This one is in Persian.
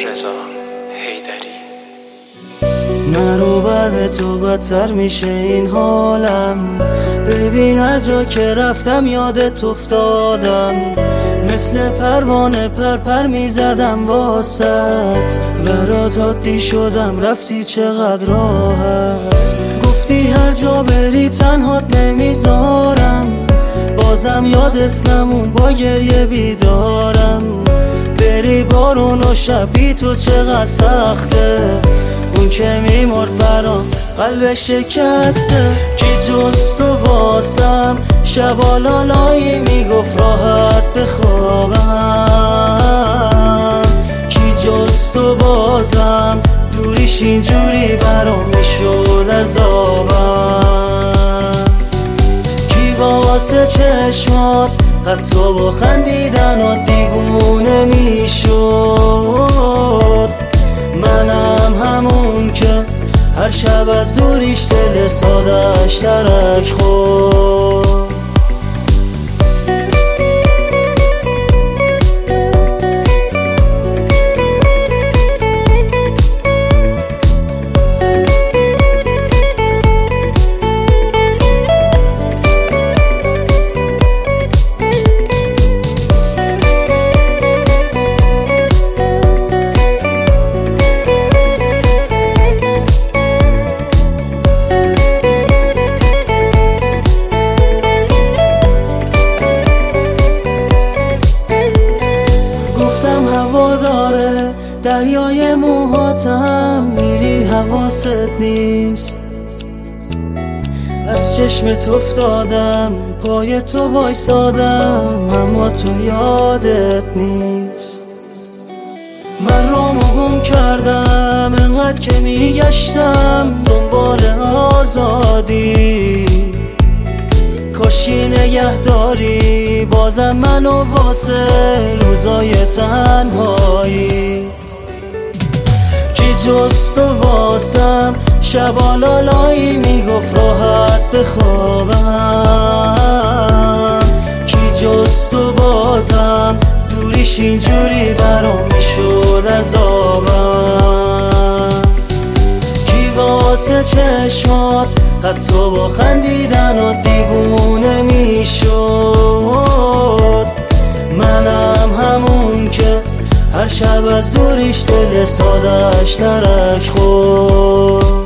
رضا حیدری. نرو بعد تو بدتر میشه این حالم، ببین هر جا که رفتم یادت افتادم، مثل پروانه پر میزدم واسط، برات عادی شدم رفتی چقدر راحت، گفتی هر جا بری تنهات نمیذارم، بازم یادت نمون با گریه بیدارم، بری بارون و شبی تو چقدر سخته، اون که میمرد برام قلبش شکسته، کی جز تو واسم شبا لالایی میگفت راحت بخوابم، کی جز تو بازم دوریش اینجوری برام میشد عذابم، کی واسه چشمات حتی با خندیدن و دیوونه میشد، منم همون که هر شب از دوریش دل سادش ترک خورد. دریای موهاتم میری حواست نیست، از چشمت افتادم پای تو وایسادم اما تو یادت نیست، من رامو گم کردم انقدر که میگشتم دنبال آزادی، کاشی نگهداری بازم منو واسه روزای تنهایی، کی جز تو واسم شبا لالایی میگفت راحت بخوابم، کی جز تو بازم دوریش اینجوری برام میشد عذابم، کی واسه چشمات حتی با خندیدن و دیوونه میشد، منم همون که هر شب از دوریش دل سادش ترک خورد.